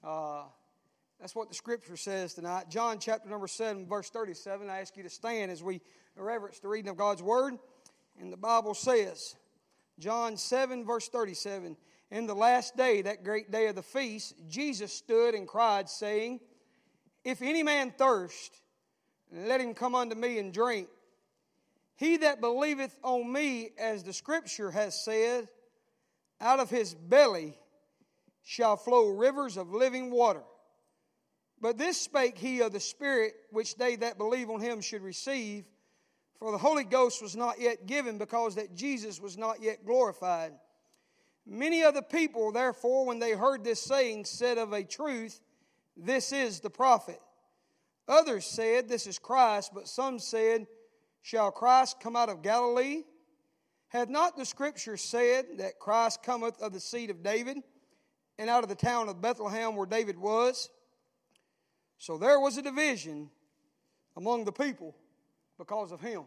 That's what the Scripture says tonight. John chapter number 7, verse 37. I ask you to stand as we reverence the reading of God's Word. And the Bible says, John 7, verse 37, "In the last day, that great day of the feast, Jesus stood and cried, saying, If any man thirst, let him come unto me and drink. He that believeth on me, as the Scripture has said, out of his belly shall flow rivers of living water. But this spake he of the Spirit, which they that believe on him should receive. For the Holy Ghost was not yet given, because that Jesus was not yet glorified. Many of the people, therefore, when they heard this saying, said of a truth, This is the prophet. Others said, This is Christ. But some said, Shall Christ come out of Galilee? Hath not the Scripture said that Christ cometh of the seed of David, and out of the town of Bethlehem where David was? So there was a division among the people because of him."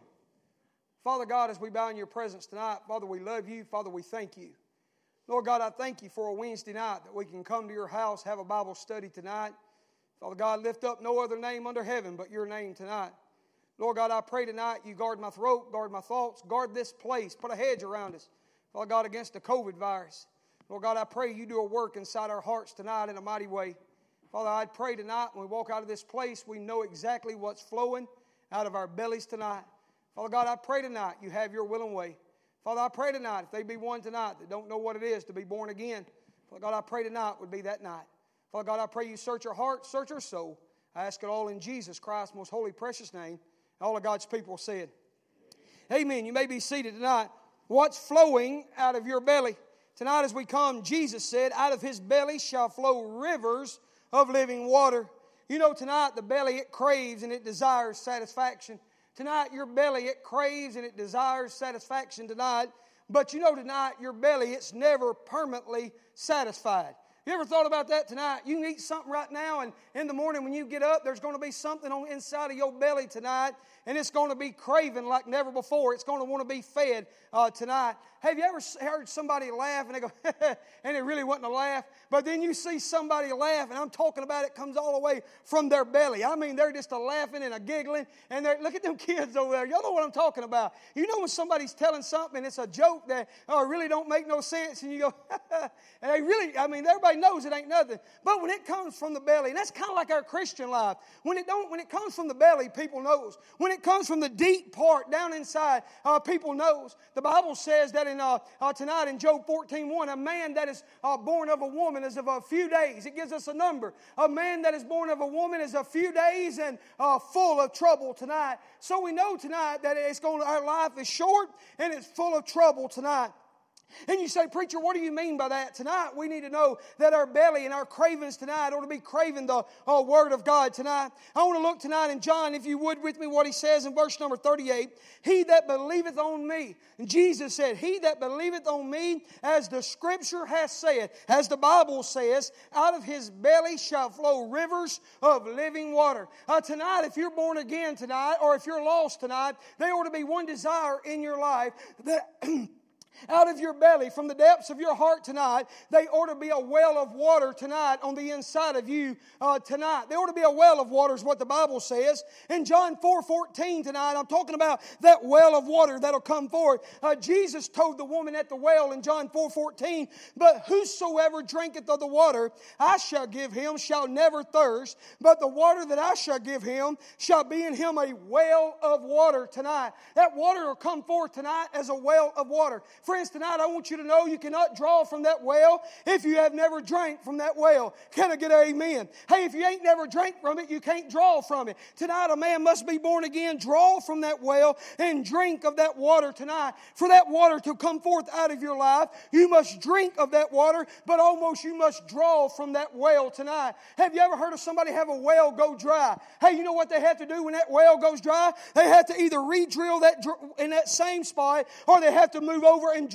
Father God, as we bow in your presence tonight, Father, we love you. Father, we thank you. Lord God, I thank you for a Wednesday night that we can come to your house, have a Bible study tonight. Father God, lift up no other name under heaven but your name tonight. Lord God, I pray tonight you guard my throat, guard my thoughts, guard this place, put a hedge around us, Father God, against the COVID virus. Lord God, I pray you do a work inside our hearts tonight in a mighty way. Father, I pray tonight when we walk out of this place, we know exactly what's flowing out of our bellies tonight. Father God, I pray tonight you have your will and way. Father, I pray tonight, if there be one tonight that don't know what it is to be born again, Father God, I pray tonight would be that night. Father God, I pray you search your heart, search your soul. I ask it all in Jesus Christ's most holy, precious name. All of God's people said, Amen. You may be seated tonight. What's flowing out of your belly? Tonight as we come, Jesus said, out of his belly shall flow rivers of living water. You know, tonight the belly, it craves and it desires satisfaction. Tonight your belly, it craves and it desires satisfaction tonight. But you know tonight your belly, it's never permanently satisfied. You ever thought about that tonight? You can eat something right now, and in the morning when you get up, there's going to be something on the inside of your belly tonight, and it's going to be craving like never before. It's going to want to be fed tonight. Have you ever heard somebody laugh, and they go, and it really wasn't a laugh? But then you see somebody laugh, and I'm talking about it comes all the way from their belly. I mean, they're just a laughing and a giggling, and look at them kids over there. Y'all know what I'm talking about. You know when somebody's telling something, and it's a joke that really don't make no sense, and you go, and they really, I mean, everybody knows it ain't nothing. But when it comes from the belly, and that's kind of like our Christian life. When it comes from the belly, people knows. When it comes from the deep part down inside, people knows. The Bible says that tonight in Job 14:1, a man that is born of a woman is of a few days. It gives us a number. A man that is born of a woman is a few days and full of trouble tonight. So we know tonight that our life is short and it's full of trouble tonight. And you say, preacher, what do you mean by that? Tonight we need to know that our belly and our cravings tonight ought to be craving the Word of God tonight. I want to look tonight in John, if you would with me, what he says in verse number 38. He that believeth on me. And Jesus said, he that believeth on me, as the Scripture has said, as the Bible says, out of his belly shall flow rivers of living water. Tonight, if you're born again tonight, or if you're lost tonight, there ought to be one desire in your life that out of your belly, from the depths of your heart tonight, they ought to be a well of water tonight on the inside of you tonight. There ought to be a well of water is what the Bible says. In John 4:14 tonight, I'm talking about that well of water that'll come forth. Jesus told the woman at the well in John 4:14, but whosoever drinketh of the water I shall give him shall never thirst, but the water that I shall give him shall be in him a well of water tonight. That water will come forth tonight as a well of water. Friends, tonight I want you to know you cannot draw from that well if you have never drank from that well. Can I get an amen? Hey, if you ain't never drank from it, you can't draw from it. Tonight a man must be born again, draw from that well and drink of that water tonight. For that water to come forth out of your life, you must drink of that water, but almost you must draw from that well tonight. Have you ever heard of somebody have a well go dry? Hey, you know what they have to do when that well goes dry? They have to either re-drill that in that same spot, or they have to move over and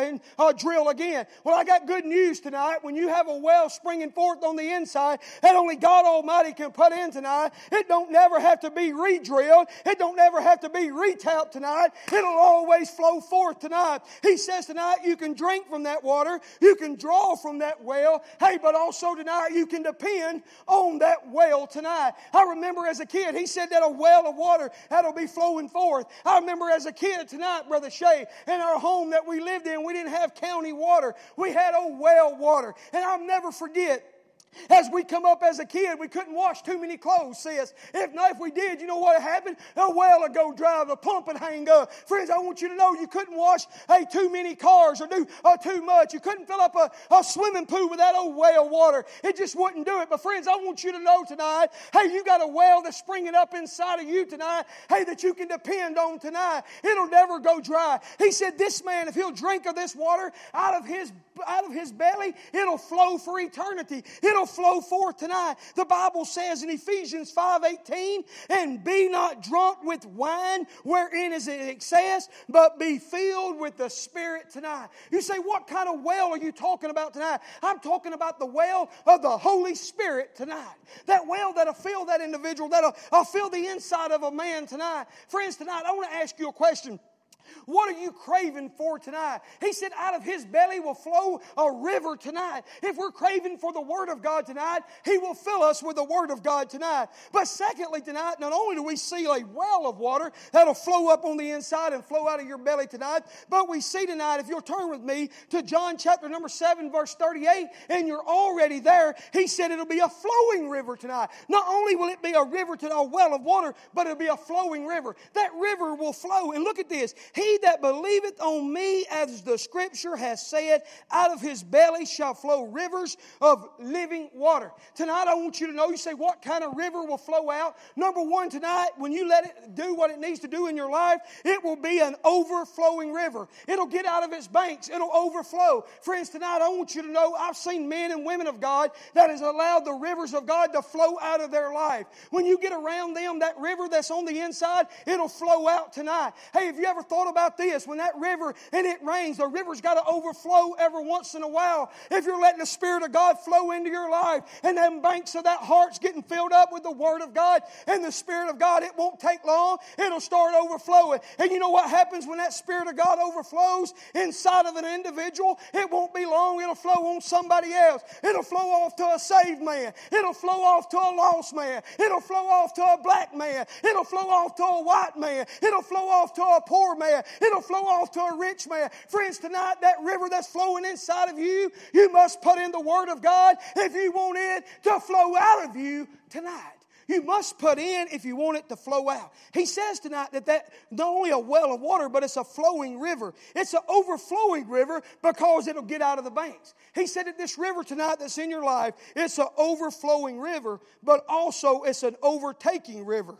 drill again. Well, I got good news tonight. When you have a well springing forth on the inside that only God Almighty can put in tonight, it don't never have to be re-drilled. It don't never have to be re-tapped tonight. It'll always flow forth tonight. He says tonight you can drink from that water. You can draw from that well. Hey, but also tonight you can depend on that well tonight. I remember as a kid, he said that a well of water that'll be flowing forth. I remember as a kid tonight, Brother Shay, in our home that we lived in, we didn't have county water. We had a well water. And I'll never forget, as we come up as a kid, we couldn't wash too many clothes, sis. If we did, you know what happened? A well would go dry, the pump would hang up. Friends, I want you to know you couldn't wash too many cars or do too much. You couldn't fill up a swimming pool with that old well water. It just wouldn't do it. But friends, I want you to know tonight, you got a well that's springing up inside of you tonight, that you can depend on tonight. It'll never go dry. He said this man, if he'll drink of this water out of his belly, it'll flow for eternity. It'll flow forth tonight. The Bible says in Ephesians 5:18, and be not drunk with wine wherein is excess, but be filled with the Spirit tonight. You say, what kind of well are you talking about tonight? I'm talking about the well of the Holy Spirit tonight. That well that'll fill that individual, that'll fill the inside of a man tonight. Friends, tonight I want to ask you a question. What are you craving for tonight? He said out of his belly will flow a river tonight. If we're craving for the Word of God tonight, He will fill us with the Word of God tonight. But secondly tonight, not only do we see a well of water that'll flow up on the inside and flow out of your belly tonight, but we see tonight, if you'll turn with me to John chapter number 7 verse 38, and you're already there, He said it'll be a flowing river tonight. Not only will it be a river to a well of water, but it'll be a flowing river. That river will flow. And look at this. He that believeth on me, as the Scripture has said, out of his belly shall flow rivers of living water. Tonight I want you to know, you say, what kind of river will flow out? Number one, tonight, when you let it do what it needs to do in your life, it will be an overflowing river. It'll get out of its banks. It'll overflow. Friends, tonight I want you to know, I've seen men and women of God that has allowed the rivers of God to flow out of their life. When you get around them, that river that's on the inside, it'll flow out tonight. Hey, have you ever thought about this? When that river and it rains, the river's got to overflow every once in a while. If you're letting the Spirit of God flow into your life and them banks of that heart's getting filled up with the Word of God and the Spirit of God, it won't take long. It'll start overflowing. And you know what happens when that Spirit of God overflows inside of an individual? It won't be long. It'll flow on somebody else. It'll flow off to a saved man. It'll flow off to a lost man. It'll flow off to a black man. It'll flow off to a white man. It'll flow off to a poor man. It'll flow off to a rich man. Friends, tonight, that river that's flowing inside of you, you must put in the Word of God if you want it to flow out of you tonight. You must put in if you want it to flow out. He says tonight that not only a well of water, but it's a flowing river. It's an overflowing river because it'll get out of the banks. He said that this river tonight that's in your life, it's an overflowing river, but also it's an overtaking river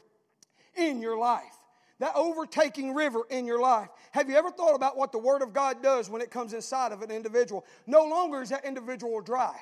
in your life. That overtaking river in your life. Have you ever thought about what the Word of God does when it comes inside of an individual? No longer is that individual dry.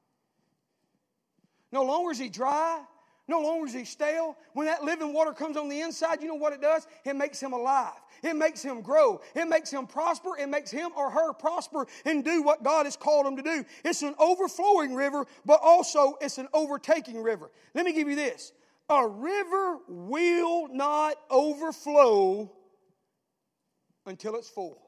No longer is he dry. No longer is he stale. When that living water comes on the inside, you know what it does? It makes him alive. It makes him grow. It makes him prosper. It makes him or her prosper and do what God has called them to do. It's an overflowing river, but also it's an overtaking river. Let me give you this. A river will not overflow until it's full.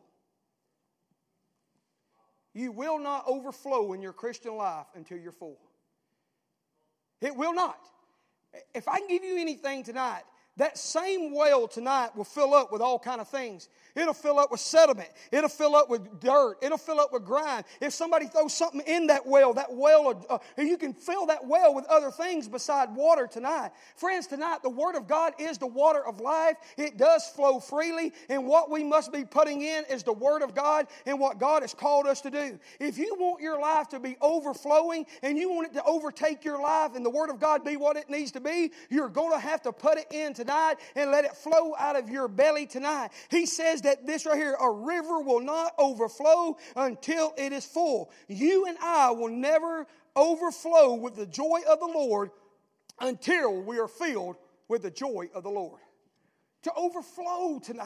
You will not overflow in your Christian life until you're full. It will not. If I can give you anything tonight, that same well tonight will fill up with all kind of things. It'll fill up with sediment. It'll fill up with dirt. It'll fill up with grime. If somebody throws something in that well, you can fill that well with other things beside water tonight. Friends, tonight the Word of God is the water of life. It does flow freely, and what we must be putting in is the Word of God and what God has called us to do. If you want your life to be overflowing and you want it to overtake your life and the Word of God be what it needs to be, you're going to have to put it in tonight and let it flow out of your belly tonight. He says that this right here, a river will not overflow until it is full. You and I will never overflow with the joy of the Lord until we are filled with the joy of the Lord. To overflow tonight.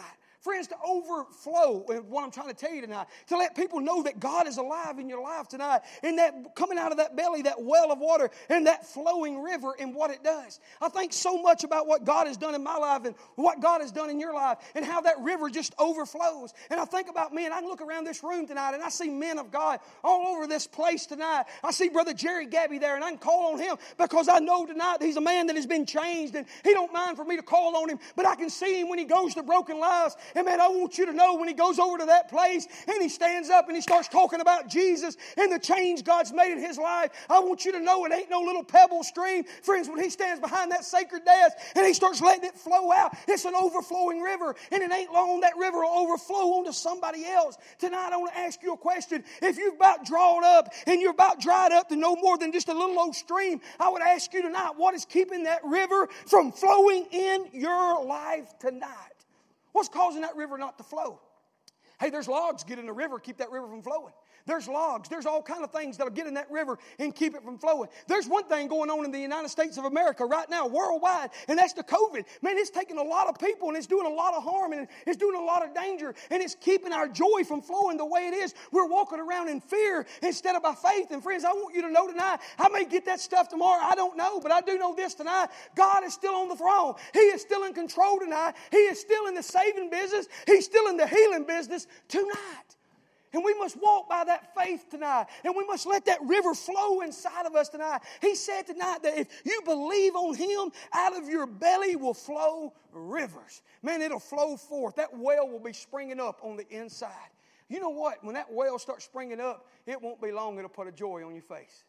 Friends, to overflow, and what I'm trying to tell you tonight, to let people know that God is alive in your life tonight, and that coming out of that belly, that well of water, and that flowing river, and what it does. I think so much about what God has done in my life, and what God has done in your life, and how that river just overflows. And I think about men. I can look around this room tonight, and I see men of God all over this place tonight. I see Brother Jerry Gabby there, and I can call on him because I know tonight that he's a man that has been changed, and he don't mind for me to call on him, but I can see him when he goes to broken lives. And man, I want you to know when he goes over to that place and he stands up and he starts talking about Jesus and the change God's made in his life, I want you to know it ain't no little pebble stream. Friends, when he stands behind that sacred desk and he starts letting it flow out, it's an overflowing river, and it ain't long that river will overflow onto somebody else. Tonight I want to ask you a question. If you've about drawn up and you're about dried up to no more than just a little old stream, I would ask you tonight, what is keeping that river from flowing in your life tonight? What's causing that river not to flow? Hey, there's logs get in the river, keep that river from flowing. There's logs. There's all kind of things that'll get in that river and keep it from flowing. There's one thing going on in the United States of America right now, worldwide, and that's the COVID. Man, it's taking a lot of people, and it's doing a lot of harm, and it's doing a lot of danger, and it's keeping our joy from flowing the way it is. We're walking around in fear instead of by faith. And friends, I want you to know tonight, I may get that stuff tomorrow. I don't know, but I do know this tonight. God is still on the throne. He is still in control tonight. He is still in the saving business. He's still in the healing business tonight. And we must walk by that faith tonight. And we must let that river flow inside of us tonight. He said tonight that if you believe on Him, out of your belly will flow rivers. Man, it'll flow forth. That well will be springing up on the inside. You know what? When that well starts springing up, it won't be long. It'll put a joy on your face.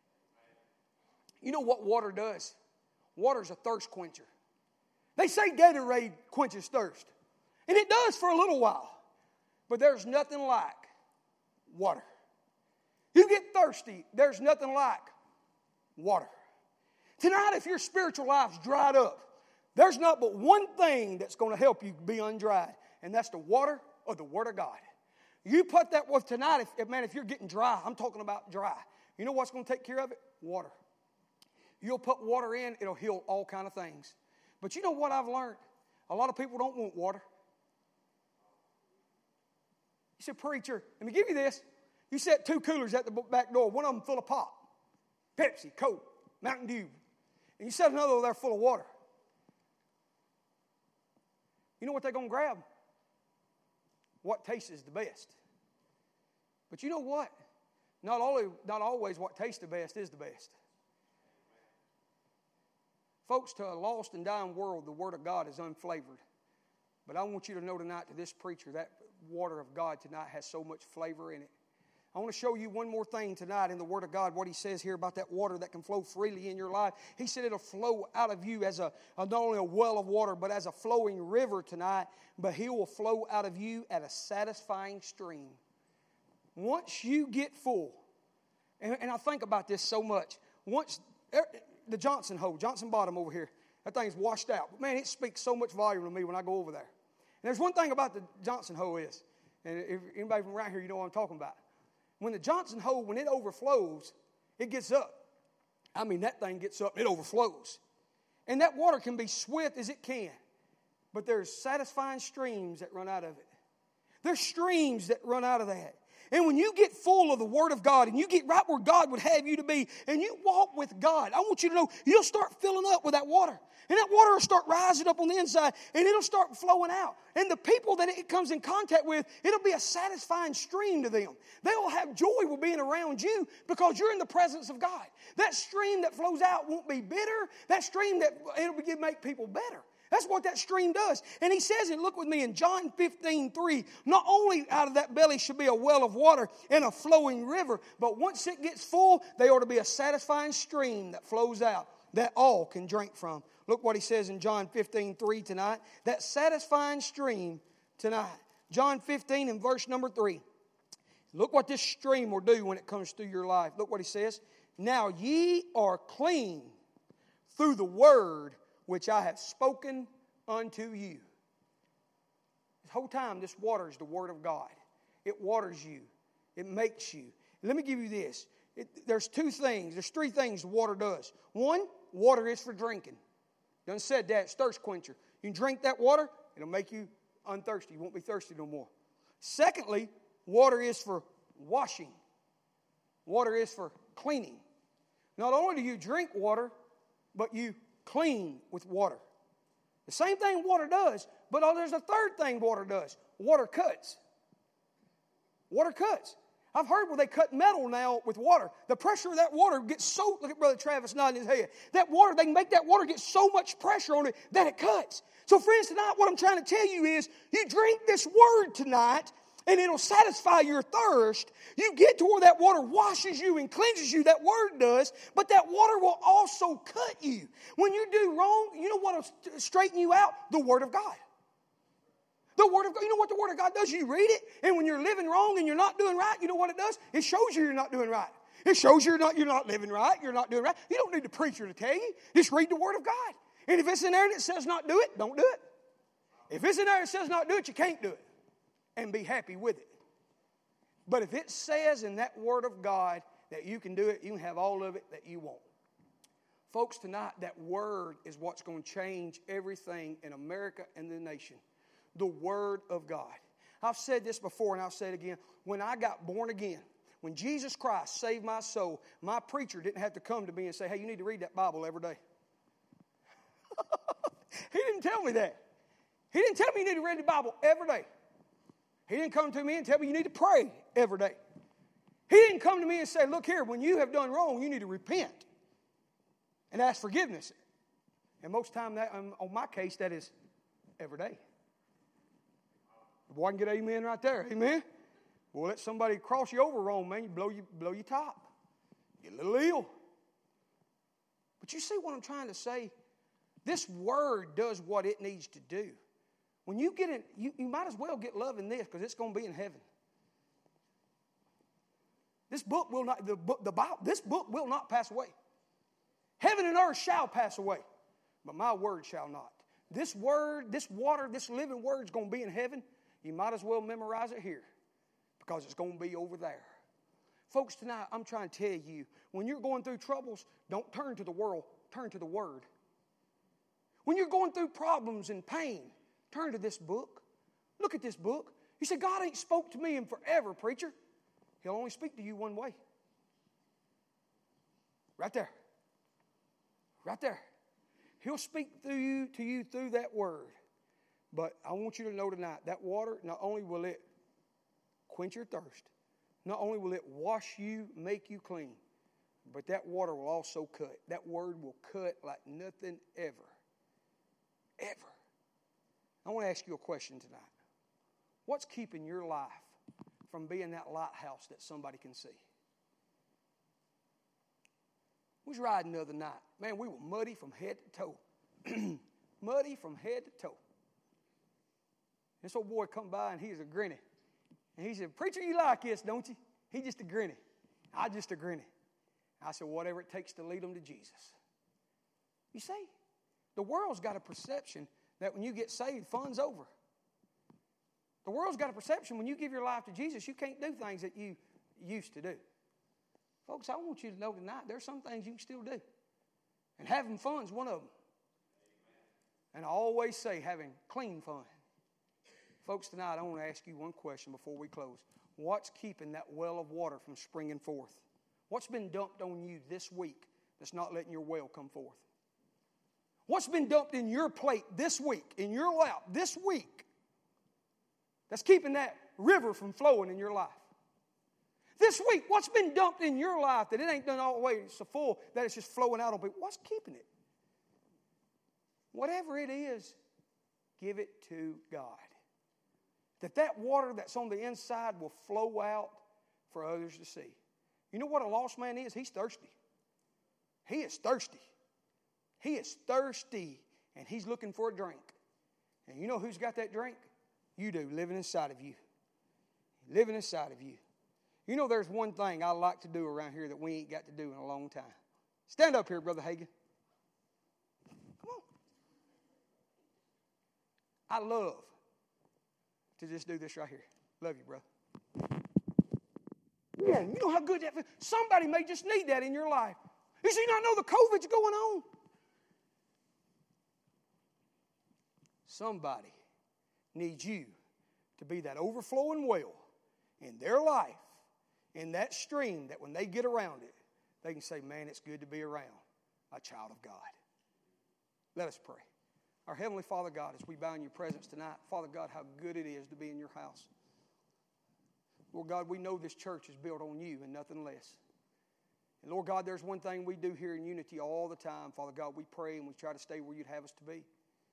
You know what water does? Water's a thirst quencher. They say Gatorade quenches thirst. And it does for a little while. But there's nothing like water. You get thirsty, there's nothing like water. Tonight, if your spiritual life's dried up, there's not but one thing that's going to help you be undried, and that's the water or the Word of God. You put that with tonight, if you're getting dry, I'm talking about dry. You know what's going to take care of it? Water. You'll put water in, it'll heal all kind of things. But you know what I've learned? A lot of people don't want water. You said, preacher, let me give you this. You set 2 coolers at the back door, one of them full of pop, Pepsi, Coke, Mountain Dew. And you set another over there full of water. You know what they're going to grab? What tastes the best. But you know what? Not always what tastes the best is the best. Folks, to a lost and dying world, the Word of God is unflavored. But I want you to know tonight to this preacher, that water of God tonight has so much flavor in it. I want to show you one more thing tonight in the Word of God, what He says here about that water that can flow freely in your life. He said it'll flow out of you as not only a well of water, but as a flowing river tonight. But He will flow out of you at a satisfying stream. Once you get full, and I think about this so much, once the Johnson bottom over here, that thing's washed out. But man, it speaks so much volume to me when I go over there. And there's one thing about the Johnson hole is, and if anybody from around here, you know what I'm talking about. When the Johnson hole, when it overflows, it gets up. I mean, that thing gets up and it overflows. And that water can be swift as it can. But there's satisfying streams that run out of it. There's streams that run out of that. And when you get full of the Word of God and you get right where God would have you to be and you walk with God, I want you to know you'll start filling up with that water. And that water will start rising up on the inside and it'll start flowing out. And the people that it comes in contact with, it'll be a satisfying stream to them. They will have joy with being around you because you're in the presence of God. That stream that flows out won't be bitter. That stream it'll make people better. That's what that stream does. And He says it, look with me in John 15:3. Not only out of that belly should be a well of water and a flowing river, but once it gets full, there ought to be a satisfying stream that flows out that all can drink from. Look what He says in John 15:3 tonight. That satisfying stream tonight. John 15 and verse number 3. Look what this stream will do when it comes through your life. Look what He says. Now ye are clean through the word which I have spoken unto you. The whole time, this water is the Word of God. It waters you. It makes you. Let me give you this. There's 3 things the water does. One, water is for drinking. Done said that, it's thirst quencher. You can drink that water, it'll make you unthirsty. You won't be thirsty no more. Secondly, water is for washing. Water is for cleaning. Not only do you drink water, but you clean with water. The same thing water does, but there's a third thing water does. Water cuts. Water cuts. I've heard where they cut metal now with water. The pressure of that water gets so, look at Brother Travis nodding his head. That water, they can make that water get so much pressure on it that it cuts. So friends, tonight what I'm trying to tell you is, you drink this word tonight and it'll satisfy your thirst. You get to where that water washes you and cleanses you, that word does, but that water will also cut you. When you do wrong, you know what will straighten you out? The Word of God. The Word of God, you know what the Word of God does? You read it, and when you're living wrong and you're not doing right, you know what it does? It shows you you're not doing right. It shows you're not living right, you're not doing right. You don't need the preacher to tell you. Just read the Word of God. And if it's in there and it says not do it, don't do it. If it's in there and it says not do it, you can't do it. And be happy with it. But if it says in that Word of God that you can do it, you can have all of it that you want. Folks, tonight, that Word is what's going to change everything in America and the nation. The Word of God. I've said this before and I'll say it again. When I got born again, when Jesus Christ saved my soul, my preacher didn't have to come to me and say, hey, you need to read that Bible every day. He didn't tell me that. He didn't tell me you need to read the Bible every day. He didn't come to me and tell me you need to pray every day. He didn't come to me and say, look here, when you have done wrong, you need to repent and ask forgiveness. And most time, on my case, that is every day. Boy, I can get an amen right there. Amen? Boy, let somebody cross you over wrong, man. You blow your top. Get a little ill. But you see what I'm trying to say? This word does what it needs to do. When you get in, you might as well get love in this because it's going to be in heaven. This book will not, the Bible, this book will not pass away. Heaven and earth shall pass away, but my word shall not. This word, this water, this living word is going to be in heaven. You might as well memorize it here because it's going to be over there. Folks, tonight I'm trying to tell you, when you're going through troubles, don't turn to the world, turn to the Word. When you're going through problems and pain, turn to this book. Look at this book. You say, God ain't spoke to me in forever, preacher. He'll only speak to you one way. Right there. Right there. He'll speak to you through that word. But I want you to know tonight, that water, not only will it quench your thirst, not only will it wash you, make you clean, but that water will also cut. That word will cut like nothing ever. Ever. I want to ask you a question tonight. What's keeping your life from being that lighthouse that somebody can see? We was riding the other night. Man, we were muddy from head to toe. Muddy from head to toe. This old boy come by and he's a grinning. And he said, preacher, you like this, don't you? He just a grinning. I just a grinning. I said, whatever it takes to lead them to Jesus. You see, the world's got a perception that when you get saved, fun's over. The world's got a perception when you give your life to Jesus, you can't do things that you used to do. Folks, I want you to know tonight, there's some things you can still do. And having fun's one of them. And I always say having clean fun. Folks, tonight I want to ask you one question before we close. What's keeping that well of water from springing forth? What's been dumped on you this week that's not letting your well come forth? What's been dumped in your plate this week, in your lap this week, that's keeping that river from flowing in your life? This week, what's been dumped in your life that it ain't done all the way so full that it's just flowing out on people? What's keeping it? Whatever it is, give it to God. That water that's on the inside will flow out for others to see. You know what a lost man is? He's thirsty. He is thirsty. He is thirsty, and he's looking for a drink. And you know who's got that drink? You do, living inside of you. Living inside of you. You know there's one thing I like to do around here that we ain't got to do in a long time. Stand up here, Brother Hagin. Come on. I love to just do this right here. Love you, brother. Yeah, you know how good that feels? Somebody may just need that in your life. You see, not know the COVID's going on. Somebody need you to be that overflowing well in their life, in that stream that when they get around it, they can say, man, it's good to be around a child of God. Let us pray. Our Heavenly Father God, as we bow in your presence tonight, Father God, how good it is to be in your house. Lord God, we know this church is built on you and nothing less. And Lord God, there's one thing we do here in Unity all the time. Father God, we pray and we try to stay where you'd have us to be.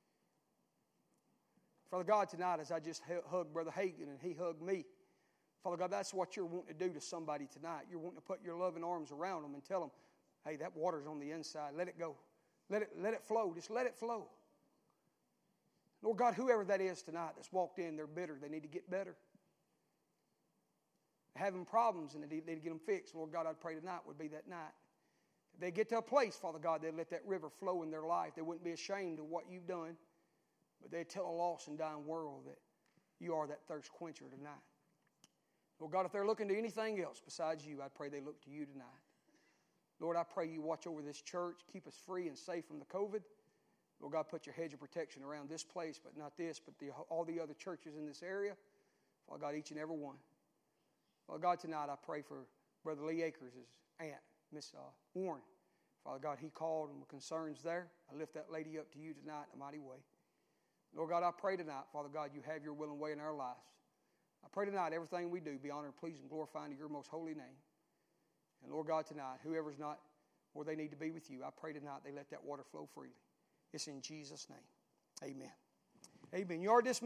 Father God, tonight as I just hugged Brother Hagan and he hugged me, Father God, that's what you're wanting to do to somebody tonight. You're wanting to put your loving arms around them and tell them, hey, that water's on the inside. Let it go. Let it flow. Just let it flow. Lord God, whoever that is tonight that's walked in, they're bitter. They need to get better. They're having problems and they need to get them fixed. Lord God, I'd pray tonight would be that night. If they get to a place, Father God, they'd let that river flow in their life. They wouldn't be ashamed of what you've done, but they'd tell a lost and dying world that you are that thirst quencher tonight. Lord God, if they're looking to anything else besides you, I pray they look to you tonight. Lord, I pray you watch over this church, keep us free and safe from the COVID. Lord God, put your hedge of protection around this place, but not this, but all the other churches in this area. Father God, each and every one. Father God, tonight I pray for Brother Lee Akers' aunt, Miss Warren. Father God, he called and concerns there. I lift that lady up to you tonight in a mighty way. Lord God, I pray tonight, Father God, you have your will and way in our lives. I pray tonight everything we do be honored, pleasing, and glorifying to your most holy name. And Lord God, tonight, whoever's not where they need to be with you, I pray tonight they let that water flow freely. It's in Jesus' name. Amen. Amen. You are dismissed.